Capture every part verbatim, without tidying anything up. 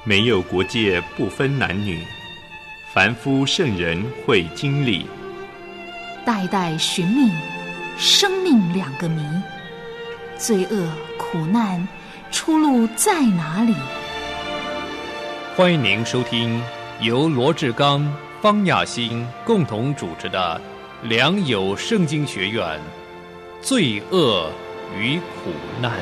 没有国界，不分男女，凡夫圣人会经历， 代代寻觅，生命两个谜，罪恶苦难，出路在哪里？ 欢迎您收听由罗志刚、方雅欣共同主持的良友圣经学院罪恶与苦难。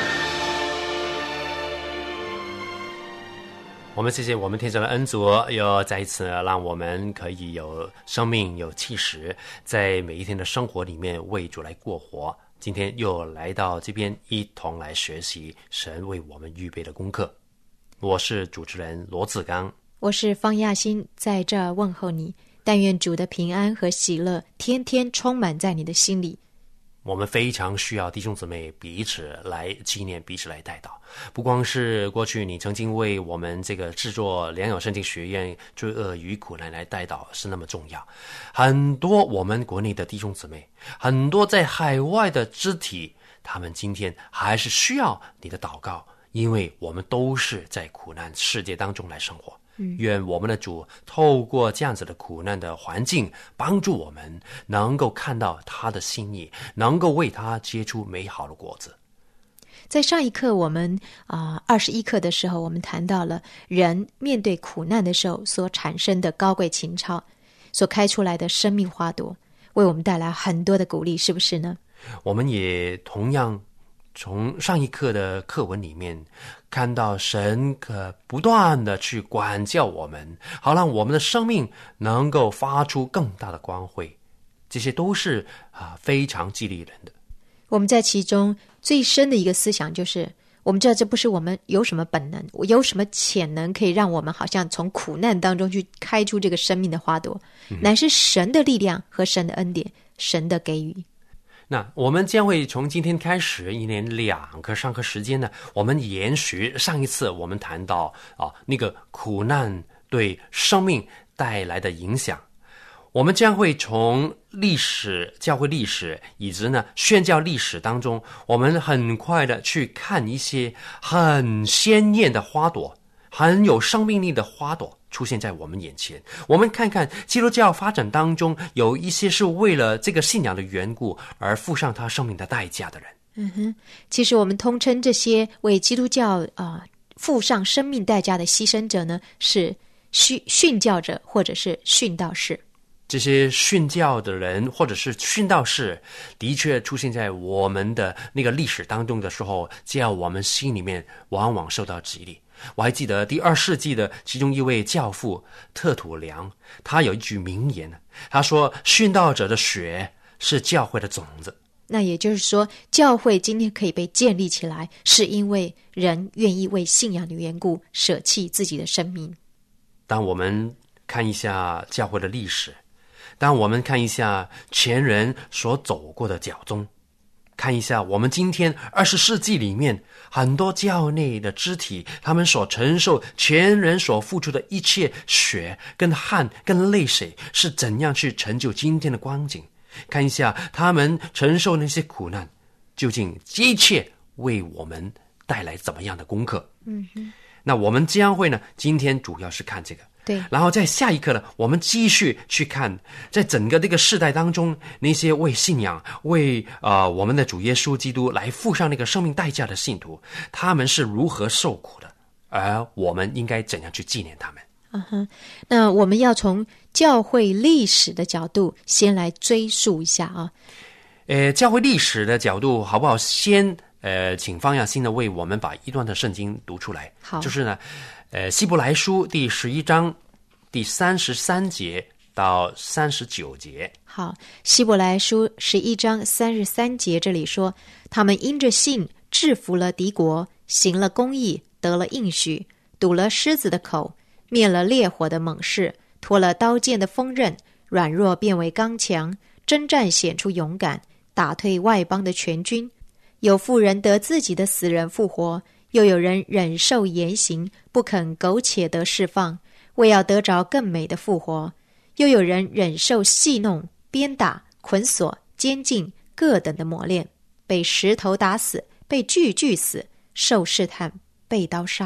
我们谢谢我们天上的恩主，又再一次让我们可以有生命有气势，在每一天的生活里面为主来过活。今天又来到这边一同来学习神为我们预备的功课。我是主持人罗志刚， 我是方亚欣，在这儿问候你。但愿主的平安和喜乐天天充满在你的心里。 我们非常需要弟兄姊妹彼此来纪念，彼此来代祷。不光是过去你曾经为我们这个制作良友圣经学院罪恶与苦难来代祷是那么重要，很多我们国内的弟兄姊妹，很多在海外的肢体，他们今天还是需要你的祷告，因为我们都是在苦难世界当中来生活。愿我们的主透过这样子的苦难的环境，帮助我们能够看到他的心意，能够为他结出美好的果子。 在上一课我们啊二十一课的时候，我们谈到了人面对苦难的时候所产生的高贵情操，所开出来的生命花朵，为我们带来很多的鼓励，是不是呢？ 我们也同样从上一课的课文里面看到神可不断的去管教我们，好让我们的生命能够发出更大的光辉，这些都是啊非常激励人的。 我们在其中最深的一个思想就是，我们知道这不是我们有什么本能，有什么潜能可以让我们好像从苦难当中去开出这个生命的花朵，嗯、乃是神的力量和神的恩典，神的给予。 那我们将会从今天开始一连两个上课时间呢，我们延续上一次我们谈到啊那个苦难对生命带来的影响。我们将会从历史、教会历史以及呢宣教历史当中，我们很快的去看一些很鲜艳的花朵，很有生命力的花朵出现在我们眼前。我们看看基督教发展当中有一些是为了这个信仰的缘故而付上他生命的代价的人。 嗯哼，其实我们通称这些为基督教啊、呃、付上生命代价的牺牲者呢，是训训教者或者是训道士。 这些训教的人或者是训道士的确出现在我们的那个历史当中的时候，这样我们心里面往往受到激励。我还记得第二世纪的其中一位教父特土良，他有一句名言，他说殉道者的血是教会的种子。 那也就是说，教会今天可以被建立起来，是因为人愿意为信仰的缘故舍弃自己的生命。 当我们看一下教会的历史，当我们看一下前人所走过的脚踪，看一下我们今天二十世纪里面很多教内的肢体，他们所承受前人所付出的一切血跟汗跟泪水是怎样去成就今天的光景，看一下他们承受那些苦难，究竟这一切为我们带来怎么样的功课。 嗯哼， 那我们将会呢今天主要是看这个， 对， 然后在下一课呢，我们继续去看，在整个这个世代当中，那些为信仰、为呃我们的主耶稣基督来付上那个生命代价的信徒，他们是如何受苦的，而我们应该怎样去纪念他们。 嗯哼，那我们要从教会历史的角度先来追溯一下啊。 呃，教会历史的角度好不好？先呃，请方亚欣的为我们把一段的圣经读出来。 好， 就是呢。呃，希伯来书第十一章第三十三节到三十九节。 好，希伯来书十一章三十三节这里说，他们因着信制服了敌国，行了公义，得了应许，堵了狮子的口，灭了烈火的猛士，脱了刀剑的锋刃，软弱变为刚强，征战显出勇敢，打退外邦的全军。有妇人得自己的死人复活，又有人忍受严刑，不肯苟且得释放，为要得着更美的复活；又有人忍受戏弄、鞭打、捆锁、监禁各等的磨练，被石头打死，被锯锯死，受试探，被刀杀，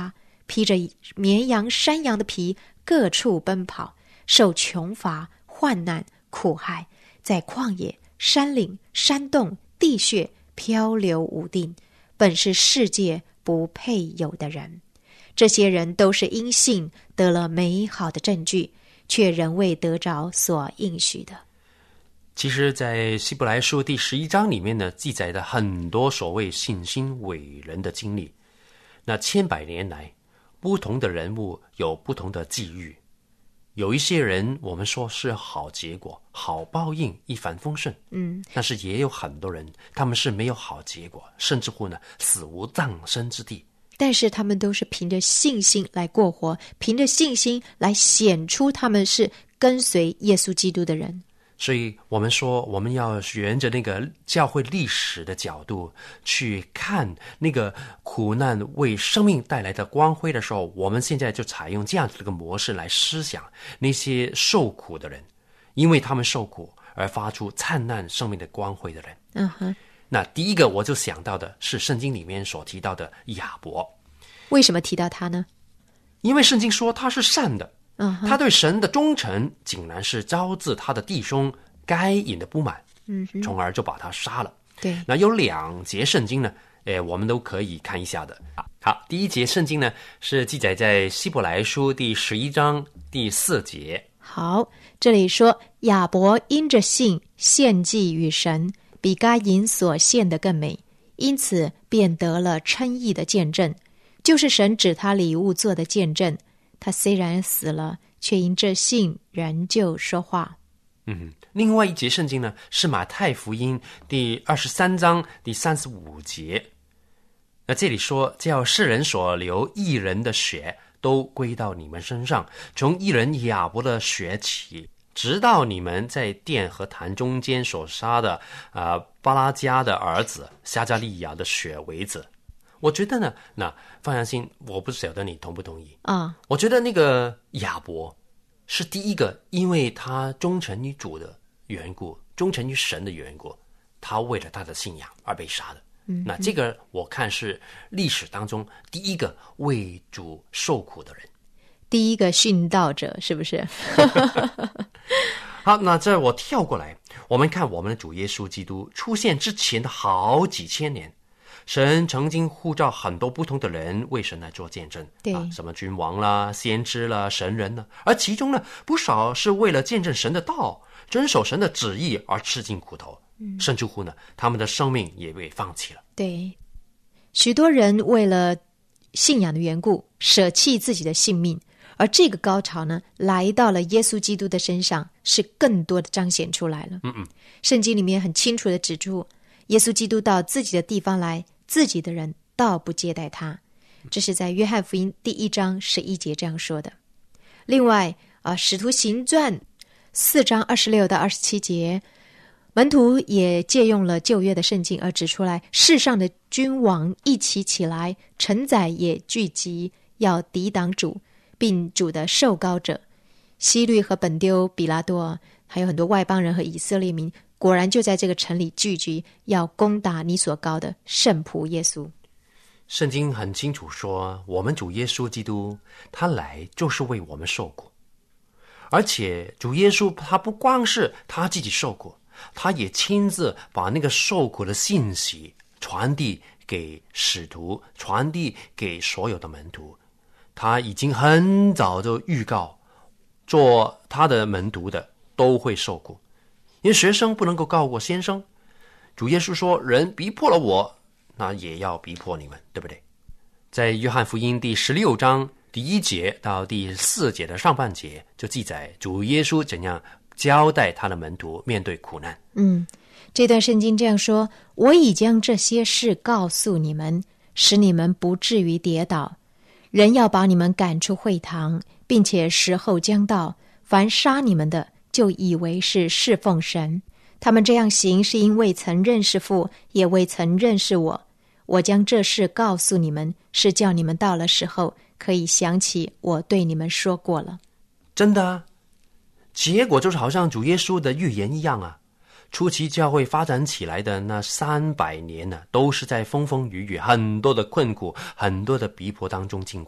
披着绵羊、山羊的皮，各处奔跑，受穷乏、患难、苦害，在旷野、山岭、山洞、地穴漂流无定，本是世界不配有的人。这些人都是因信得了美好的证据，却仍未得着所应许的。 其实在希伯来书第十一章里面呢，记载了很多所谓信心伟人的经历。那千百年来，不同的人物有不同的际遇，有一些人我们说是好结果、好报应、一帆风顺，嗯，但是也有很多人他们是没有好结果，甚至乎呢死无葬身之地。 但是他们都是凭着信心来过活，凭着信心来显出他们是跟随耶稣基督的人。 所以我们说，我们要沿着那个教会历史的角度去看那个苦难为生命带来的光辉的时候，我们现在就采用这样子的一个模式来思想那些受苦的人，因为他们受苦而发出灿烂生命的光辉的人。 嗯哼。 那第一个我就想到的是圣经里面所提到的亚伯。 为什么提到他呢？ 因为圣经说他是善的， 嗯， 他对神的忠诚竟然是招致他的弟兄该隐的不满，嗯，从而就把他杀了。 对， 那有两节圣经呢，诶，我们都可以看一下的。好，第一节圣经呢是记载在希伯来书第十一章第四节。 好，这里说亚伯因着信献祭与神，比该隐所献的更美，因此便得了称义的见证，就是神指他礼物做的见证。他虽然死了，却因这信仍旧说话。 嗯，另外一节圣经呢是马太福音第二十三章第三十五节。那这里说，叫世人所流义人的血都归到你们身上，从义人亚伯的血起，直到你们在殿和坛中间所杀的啊、呃、巴拉加的儿子撒加利亚的血为止。我觉得呢，那方阳信，我不晓得你同不同意啊？ 我觉得那个亚伯是第一个，因为他忠诚于主的缘故，忠诚于神的缘故，他为了他的信仰而被杀的。嗯，那这个我看是历史当中第一个为主受苦的人， 第一个殉道者，是不是？ 好，那这我跳过来，我们看我们的主耶稣基督出现之前的好几千年，神曾经呼召很多不同的人为神来做见证， 对、 啊，什么君王啦、先知啦、神人啦，而其中呢，不少是为了见证神的道、遵守神的旨意而吃尽苦头，嗯、甚至乎呢，他们的生命也被放弃了。 对，许多人为了信仰的缘故，舍弃自己的性命，而这个高潮呢，来到了耶稣基督的身上，是更多的彰显出来了。 嗯嗯， 圣经里面很清楚的指出，耶稣基督到自己的地方来，自己的人倒不接待他，这是在约翰福音第一章十一节这样说的。另外啊，使徒行传四章二十六到二十七节，门徒也借用了旧约的圣经而指出来，世上的君王一起起来，臣宰也聚集，要抵挡主，并主的受膏者。希律和本丢、比拉多，还有很多外邦人和以色列民，果然就在这个城里聚集，要攻打你所膏的圣仆耶稣。 圣经很清楚说，我们主耶稣基督他来就是为我们受苦，而且主耶稣他不光是他自己受苦，他也亲自把那个受苦的信息传递给使徒，传递给所有的门徒。他已经很早就预告，做他的门徒的都会受苦，因为学生不能够高过先生。主耶稣说，人逼迫了我，那也要逼迫你们，对不对？在约翰福音第十六章第一节到第四节的上半节，就记载主耶稣怎样交代他的门徒面对苦难。 嗯，这段圣经这样说，我已将这些事告诉你们，使你们不至于跌倒。人要把你们赶出会堂，并且时候将到，凡杀你们的就以为是侍奉神。他们这样行，是因未曾认识父，也未曾认识我。我将这事告诉你们，是叫你们到了时候可以想起我对你们说过了。 真的啊，结果就是好像主耶稣的预言一样啊。初期教会发展起来的那三百年呢、啊，都是在风风雨雨、很多的困苦、很多的逼迫当中经过的。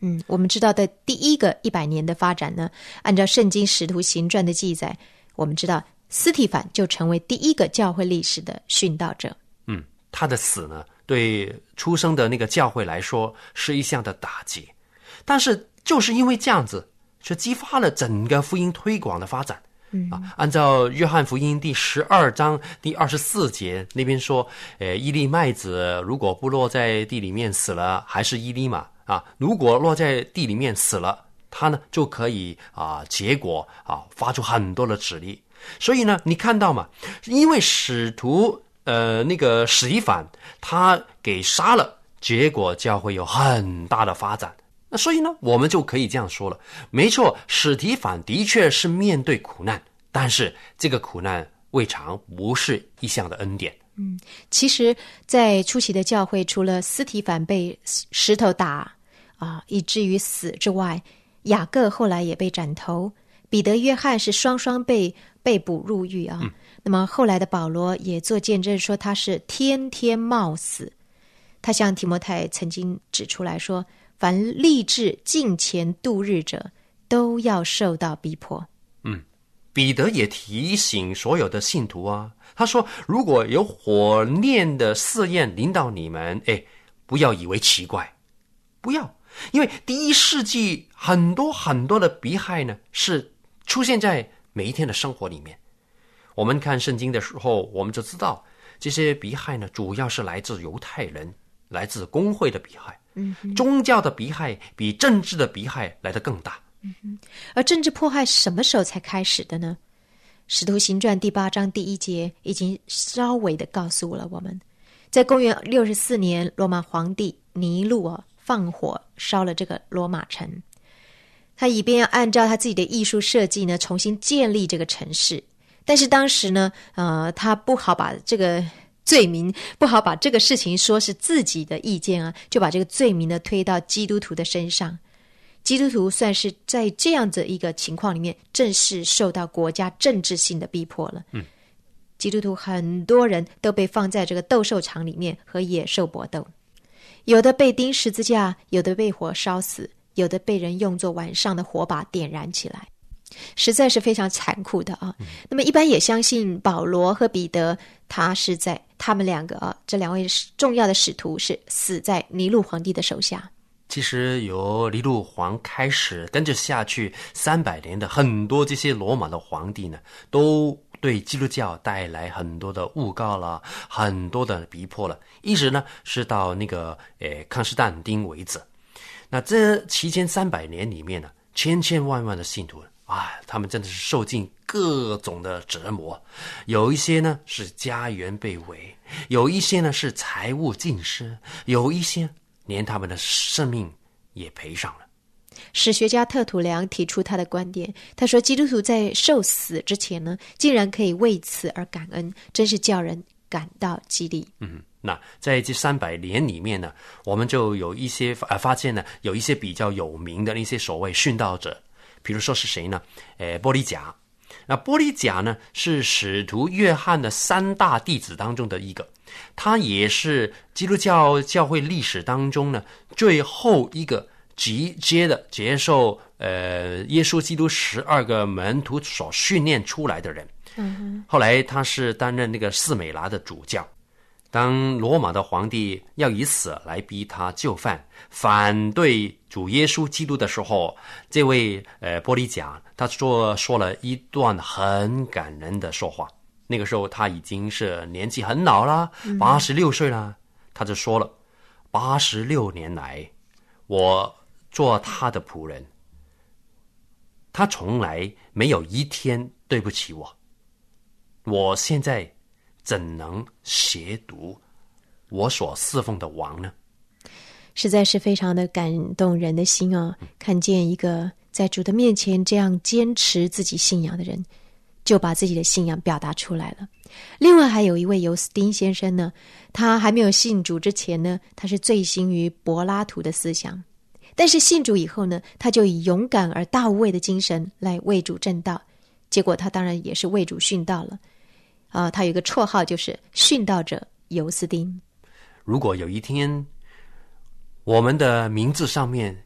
嗯，我们知道的第一个一百年的发展呢，按照圣经使徒行传的记载，我们知道司提反就成为第一个教会历史的殉道者。 嗯，他的死呢，对出生的那个教会来说是一项的打击，但是就是因为这样子，却激发了整个福音推广的发展。嗯啊，按照约翰福音第十二章第二十四节那边说，呃，一粒麦子如果不落在地里面死了，还是一粒嘛。啊，如果落在地里面死了，它呢就可以啊结果啊发出很多的籽粒。所以呢，你看到嘛，因为使徒呃那个史提反他给杀了，结果教会有很大的发展。那所以呢，我们就可以这样说了，没错，史提反的确是面对苦难，但是这个苦难未尝不是一项的恩典。 嗯，其实在初期的教会，除了司提反被石头打啊，以至于死之外，雅各后来也被斩头，彼得、约翰是双双被被捕入狱啊。嗯、那么后来的保罗也做见证说，他是天天冒死。他向提摩太曾经指出来说，凡立志敬虔度日者，都要受到逼迫。 嗯，彼得也提醒所有的信徒啊，他说，如果有火炼的试验临到你们，哎，不要以为奇怪，不要，因为第一世纪很多很多的逼害呢，是出现在每一天的生活里面。我们看圣经的时候，我们就知道这些逼害呢，主要是来自犹太人，来自公会的逼害。嗯，宗教的逼害比政治的逼害来得更大。 嗯，而政治迫害什么时候才开始的呢？使徒行传第八章第一节已经稍微的告诉了我们，在公元六十四年，罗马皇帝尼禄啊放火烧了这个罗马城，他以便要按照他自己的艺术设计呢，重新建立这个城市。但是当时呢，呃，他不好把这个罪名，不好把这个事情说是自己的意见啊，就把这个罪名呢推到基督徒的身上。基督徒算是在这样子一个情况里面，正式受到国家政治性的逼迫了。嗯，基督徒很多人都被放在这个斗兽场里面和野兽搏斗，有的被钉十字架，有的被火烧死，有的被人用作晚上的火把点燃起来，实在是非常残酷的啊。嗯、那么一般也相信保罗和彼得，他是在他们两个啊，这两位重要的使徒是死在尼禄皇帝的手下。 其实由尼禄皇开始跟着下去三百年的很多这些罗马的皇帝呢，都对基督教带来很多的诬告了，很多的逼迫了，一直呢是到那个呃康斯坦丁为止。那这期间三百年里面呢，千千万万的信徒啊，他们真的是受尽各种的折磨，有一些呢是家园被围，有一些呢是财物尽失，有一些连他们的生命也赔上了。 史学家特土良提出他的观点，他说基督徒在受死之前呢，竟然可以为此而感恩，真是叫人感到激励。 嗯，那在这三百年里面呢，我们就有一些呃发现呢，有一些比较有名的那些所谓殉道者，比如说是谁呢？呃，波利甲。那波利甲呢，是使徒约翰的三大弟子当中的一个，他也是基督教教会历史当中呢最后一个直接的接受呃耶稣基督十二个门徒所训练出来的人。嗯，后来他是担任那个士美拿的主教。当罗马的皇帝要以死来逼他就范，反对主耶稣基督的时候，这位呃波利甲他说说了一段很感人的说话。那个时候他已经是年纪很老了，八十六岁了。他就说了，八十六年来，我做他的仆人，他从来没有一天对不起我。我现在怎能亵渎我所侍奉的王呢？ 实在是非常的感动人的心啊！看见一个在主的面前这样坚持自己信仰的人，就把自己的信仰表达出来了。另外还有一位尤斯丁先生呢，他还没有信主之前呢，他是醉心于柏拉图的思想，但是信主以后呢，他就以勇敢而大无畏的精神来为主证道，结果他当然也是为主殉道了。啊、呃，他有一个绰号就是殉道者尤斯丁。 如果有一天我们的名字上面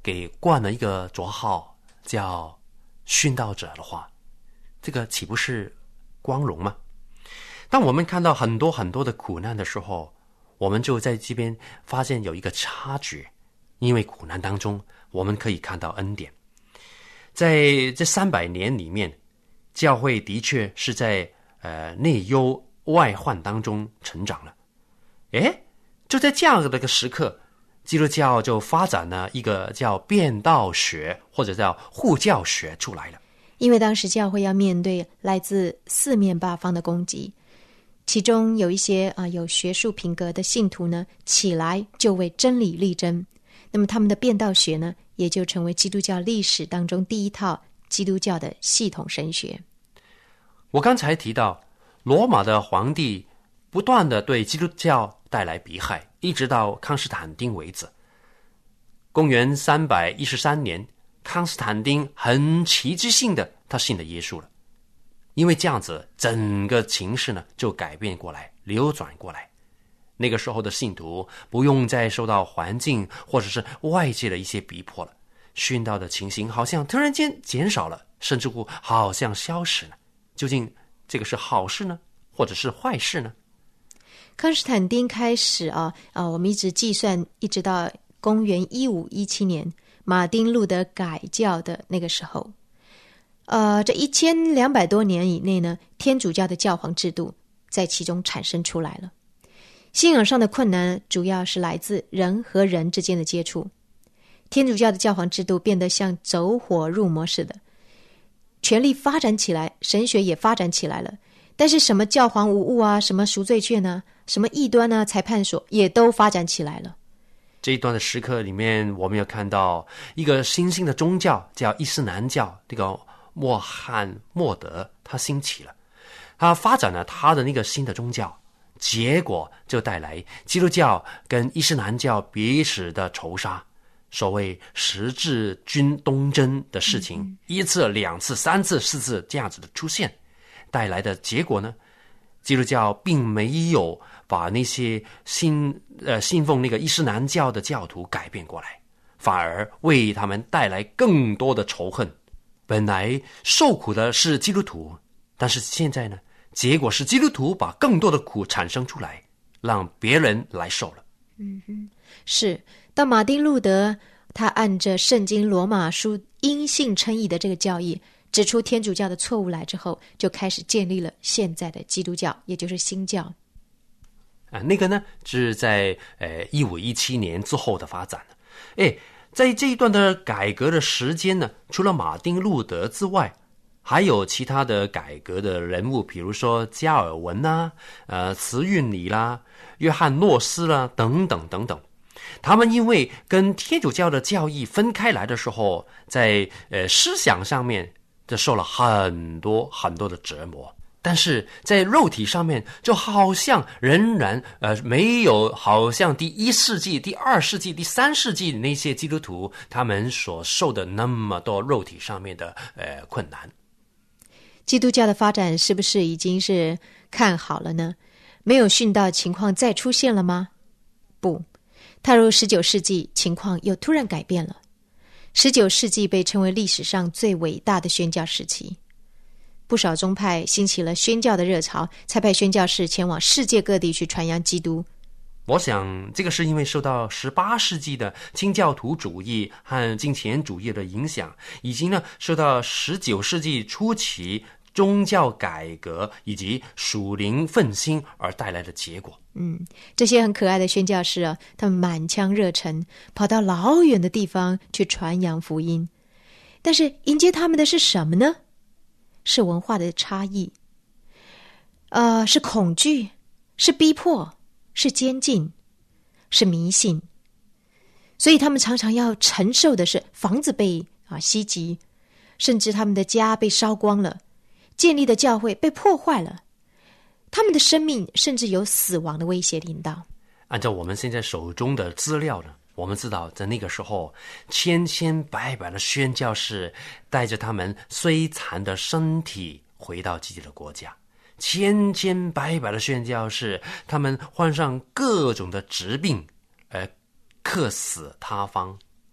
给冠了一个绰号叫殉道者的话，这个岂不是光荣吗？当我们看到很多很多的苦难的时候，我们就在这边发现有一个差距，因为苦难当中我们可以看到恩典。在这三百年里面，教会的确是在呃内忧外患当中成长了。诶，就在这样的一个时刻，基督教就发展了一个叫变道学或者叫护教学出来了。 因为当时教会要面对来自四面八方的攻击，其中有一些啊有学术品格的信徒呢，起来就为真理力争。那么他们的变道学呢，也就成为基督教历史当中第一套基督教的系统神学。 我刚才提到，罗马的皇帝不断的对基督教带来迫害，一直到康斯坦丁为止。公元三百一十三年，康斯坦丁很奇迹性的他信了耶稣了。因为这样子，整个情势呢就改变过来，流转过来。那个时候的信徒不用再受到环境或者是外界的一些逼迫了，殉道的情形好像突然间减少了，甚至乎好像消失了。究竟这个是好事呢，或者是坏事呢？ 康斯坦丁开始啊啊，我们一直计算，一直到公元一五一七年，马丁路德改教的那个时候。呃，这一千两百多年以内呢，天主教的教皇制度在其中产生出来了。信仰上的困难主要是来自人和人之间的接触。天主教的教皇制度变得像走火入魔似的，权力发展起来，神学也发展起来了。但是什么教皇无误啊，什么赎罪券啊，什么异端啊，裁判所也都发展起来了。 这一段的时刻里面，我们有看到一个新兴的宗教叫伊斯兰教，这个穆罕默德他兴起了，他发展了他的那个新的宗教，结果就带来基督教跟伊斯兰教彼此的仇杀，所谓十字军东征的事情、嗯、一次两次三次四次这样子的出现，带来的结果呢，基督教并没有把那些信呃信奉那个伊斯兰教的教徒改变过来，反而为他们带来更多的仇恨。本来受苦的是基督徒，但是现在呢，结果是基督徒把更多的苦产生出来，让别人来受了。 嗯哼，是。当马丁路德他按着圣经罗马书因信称义的这个教义，指出天主教的错误来之后，就开始建立了现在的基督教，也就是新教。 啊，那个呢是在呃一五一七年之后的发展。哎，在这一段的改革的时间呢，除了马丁路德之外，还有其他的改革的人物，比如说加尔文啦、呃慈运理啦、约翰诺斯啦等等等等。他们因为跟天主教的教义分开来的时候，在呃思想上面就受了很多很多的折磨，但是在肉体上面就好像仍然呃没有好像第一世纪、第二世纪、第三世纪那些基督徒他们所受的那么多肉体上面的呃困难。 基督教的发展是不是已经是看好了呢？没有殉道情况再出现了吗？不，踏入十九世纪，情况又突然改变了。十九世纪被称为历史上最伟大的宣教时期，不少宗派兴起了宣教的热潮，才派宣教士前往世界各地去传扬基督。 我想这个是因为受到十八世纪的清教徒主义和金钱主义的影响，以及呢受到十九世纪初期宗教改革以及属灵奋兴而带来的结果。 嗯，这些很可爱的宣教士啊，他们满腔热忱，跑到老远的地方去传扬福音。但是迎接他们的是什么呢？是文化的差异，呃，是恐惧，是逼迫，是监禁，是迷信。所以他们常常要承受的是房子被啊袭击，甚至他们的家被烧光了，建立的教会被破坏了，他们的生命甚至有死亡的威胁临到。 按照我们现在手中的资料呢，我们知道在那个时候，千千百百的宣教士带着他们摧残的身体回到自己的国家，千千百百的宣教士他们患上各种的疾病而客死他方，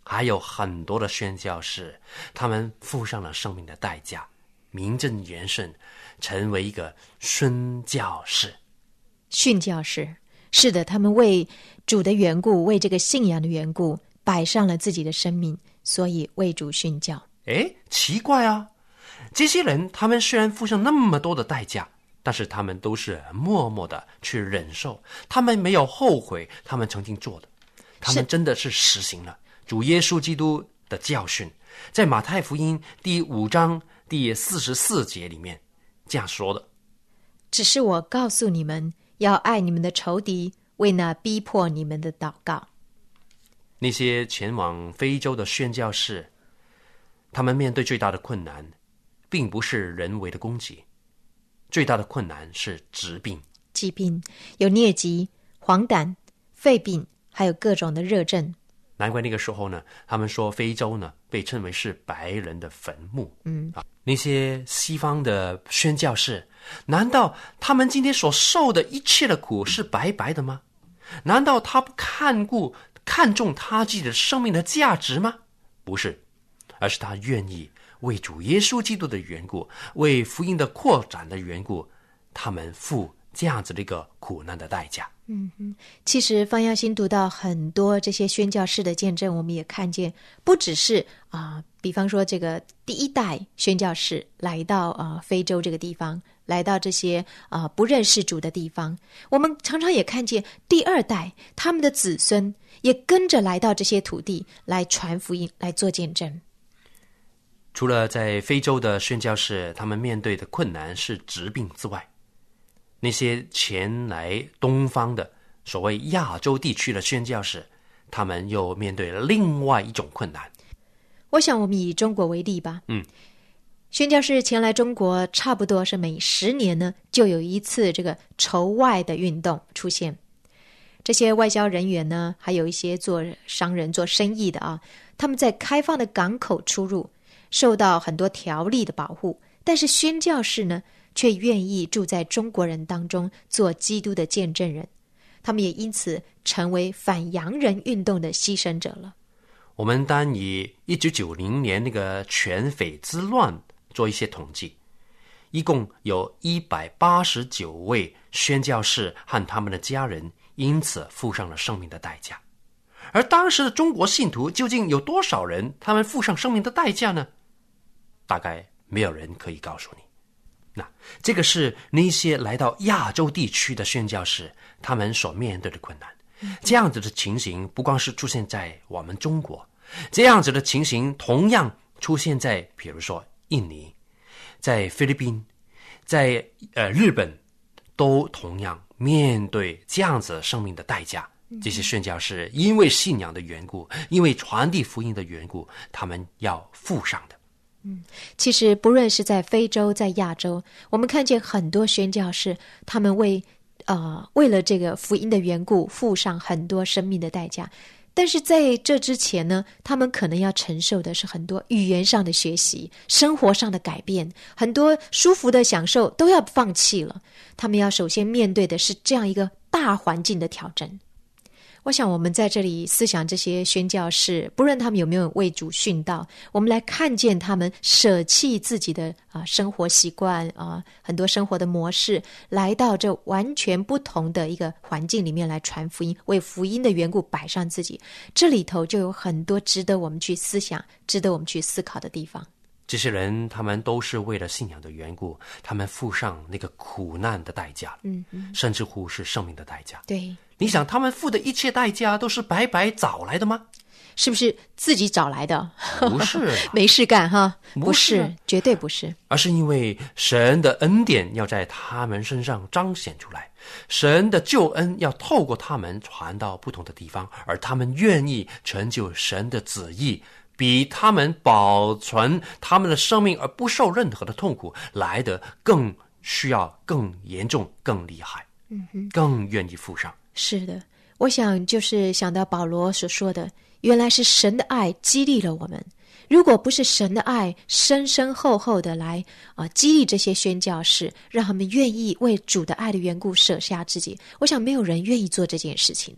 还有很多的宣教士，他们付上了生命的代价，名正言顺成为一个宣教士。 殉教士，是的，他们为主的缘故，为这个信仰的缘故，摆上了自己的生命，所以为主殉教。 诶，奇怪啊，这些人他们虽然付上那么多的代价，但是他们都是默默的去忍受，他们没有后悔他们曾经做的，他们真的是实行了主耶稣基督的教训。在马太福音第五章第四十四节里面这样说的： 只是我告诉你们，要爱你们的仇敌，为那逼迫你们的祷告。 那些前往非洲的宣教士，他们面对最大的困难并不是人为的攻击，最大的困难是疾病。 疾病有疟疾、黄疸、肺病，还有各种的热症。 难怪那个时候呢，他们说非洲呢被称为是白人的坟墓。 嗯， 啊，那些西方的宣教士，难道他们今天所受的一切的苦是白白的吗？难道他不看顾看重他自己的生命的价值吗？不是，而是他愿意为主耶稣基督的缘故，为福音的扩展的缘故，他们付这样子的一个苦难的代价。 嗯哼，其实方耀新读到很多这些宣教士的见证，我们也看见，不只是啊、呃，比方说这个第一代宣教士来到啊、呃、非洲这个地方，来到这些啊、呃、不认识主的地方，我们常常也看见第二代他们的子孙也跟着来到这些土地来传福音，来做见证。 除了在非洲的宣教士他们面对的困难是疾病之外，那些前来东方的所谓亚洲地区的宣教士，他们又面对了另外一种困难。 我想我们以中国为例吧。 嗯， 宣教士前来中国差不多是每十年呢就有一次这个筹外的运动出现。这些外交人员呢，还有一些做商人做生意的啊，他们在开放的港口出入，受到很多条例的保护，但是宣教士呢却愿意住在中国人当中做基督的见证人，他们也因此成为反洋人运动的牺牲者了。 我们单以一九九零年那个全匪之乱做一些统计，一共有一百八十九位宣教士和他们的家人因此付上了生命的代价。而当时的中国信徒究竟有多少人他们付上生命的代价呢？大概没有人可以告诉你。那这个是那些来到亚洲地区的宣教士他们所面对的困难。这样子的情形不光是出现在我们中国，这样子的情形同样出现在比如说印尼，在菲律宾，在呃日本，都同样面对这样子生命的代价。这些宣教士因为信仰的缘故，因为传递福音的缘故，他们要付上的。 嗯，其实不论是在非洲在亚洲，我们看见很多宣教士他们为呃为了这个福音的缘故付上很多生命的代价，但是在这之前呢，他们可能要承受的是很多语言上的学习，生活上的改变，很多舒服的享受都要放弃了，他们要首先面对的是这样一个大环境的挑战。我想我们在这里思想这些宣教士，不论他们有没有为主殉道，我们来看见他们舍弃自己的啊、呃、生活习惯啊、呃、很多生活的模式，来到这完全不同的一个环境里面来传福音，为福音的缘故摆上自己，这里头就有很多值得我们去思想，值得我们去思考的地方。 这些人他们都是为了信仰的缘故，他们付上那个苦难的代价， 嗯嗯， 甚至乎是生命的代价。 对， 你想他们付的一切代价都是白白找来的吗？ 是不是自己找来的？ 不是没事干哈？ 不是， 不是，绝对不是， 而是因为神的恩典要在他们身上彰显出来，神的救恩要透过他们传到不同的地方，而他们愿意成就神的旨意，比他们保存他们的生命而不受任何的痛苦来得更需要更严重更厉害， 嗯哼， 更愿意付上。 是的，我想就是想到保罗所说的，原来是神的爱激励了我们，如果不是神的爱深深厚厚的来啊、呃、激励这些宣教士，让他们愿意为主的爱的缘故舍下自己，我想没有人愿意做这件事情的。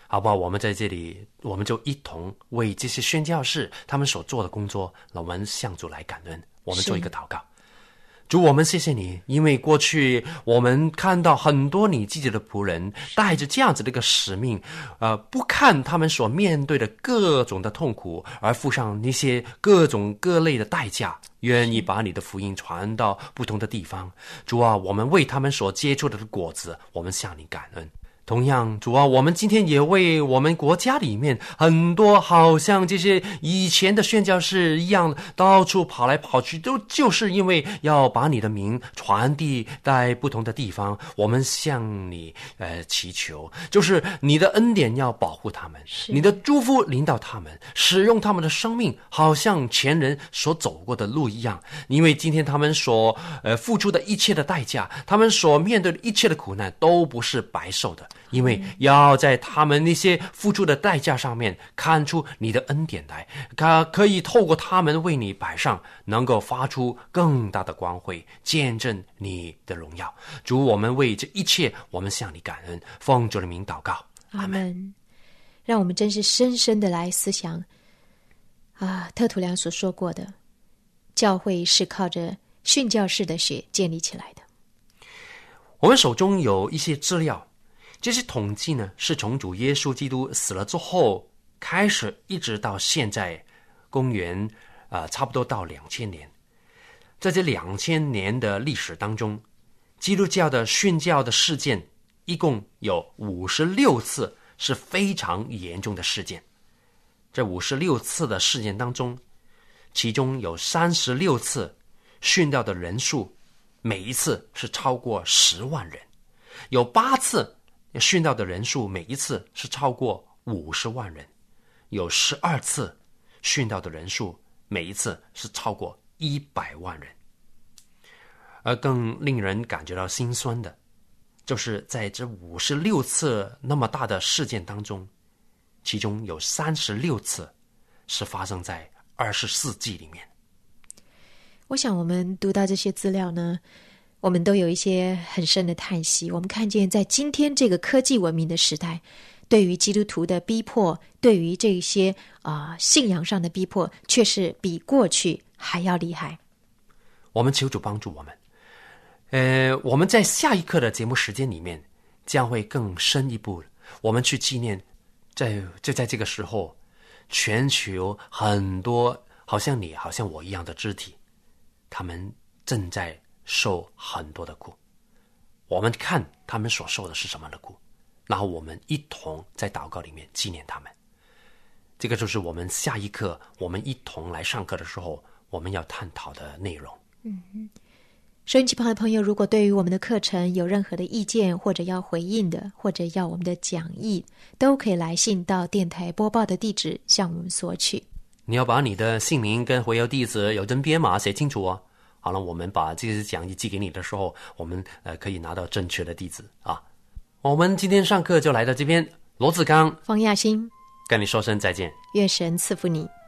好不好？我们在这里，我们就一同为这些宣教士他们所做的工作，我们向主来感恩。我们做一个祷告。主，我们谢谢你，因为过去我们看到很多你自己的仆人带着这样子的一个使命，呃，不看他们所面对的各种的痛苦，而付上那些各种各类的代价，愿意把你的福音传到不同的地方。主啊，我们为他们所结出的果子，我们向你感恩。同样，主啊，我们今天也为我们国家里面很多好像这些以前的宣教士一样，到处跑来跑去，都就是因为要把你的名传递在不同的地方。我们向你呃祈求，就是你的恩典要保护他们，你的祝福领导他们，使用他们的生命，好像前人所走过的路一样。因为今天他们所呃付出的一切的代价，他们所面对的一切的苦难，都不是白受的。因为要在他们那些付出的代价上面看出你的恩典来，可可以透过他们为你摆上，能够发出更大的光辉，见证你的荣耀。主，我们为这一切，我们向你感恩，奉主的名祷告， 阿们。让我们真是深深的来思想啊，特土良所说过的，教会是靠着训教士的血建立起来的。 我们手中有一些资料，这些统计呢，是从主耶稣基督死了之后开始，一直到现在，公元呃差不多到两千年。在这两千年的历史当中，基督教的训教的事件一共有五十六次，是非常严重的事件。这五十六次的事件当中，其中有三十六次训教的人数，每一次是超过十万人；有八次训教的人数每一次是超过五十万人，有十二次训教的人数每一次是超过一百万人。而更令人感觉到心酸的，就是在这五十六次那么大的事件当中，其中有三十六次是发生在二十世纪里面。 我想我们读到这些资料呢，我们都有一些很深的叹息。我们看见在今天这个科技文明的时代，对于基督徒的逼迫，对于这些啊、呃、信仰上的逼迫，却是比过去还要厉害。 我们求主帮助我们。呃，我们在下一课的节目时间里面，将会更深一步，我们去纪念，在就在这个时候，全球很多好像你、好像我一样的肢体，他们正在受很多的苦。我们看他们所受的是什么的苦，然后我们一同在祷告里面纪念他们。这个就是我们下一课我们一同来上课的时候，我们要探讨的内容。 嗯哼。收音机旁的朋友，如果对于我们的课程有任何的意见，或者要回应的，或者要我们的讲义，都可以来信到电台播报的地址向我们索取。 你要把你的姓名跟回邮地址、邮政编码写清楚哦。好了，我们把这些讲义寄给你的时候，我们呃可以拿到正确的地址啊。我们今天上课就来到这边，罗志刚、 方亚欣， 跟你说声再见， 愿神赐福你。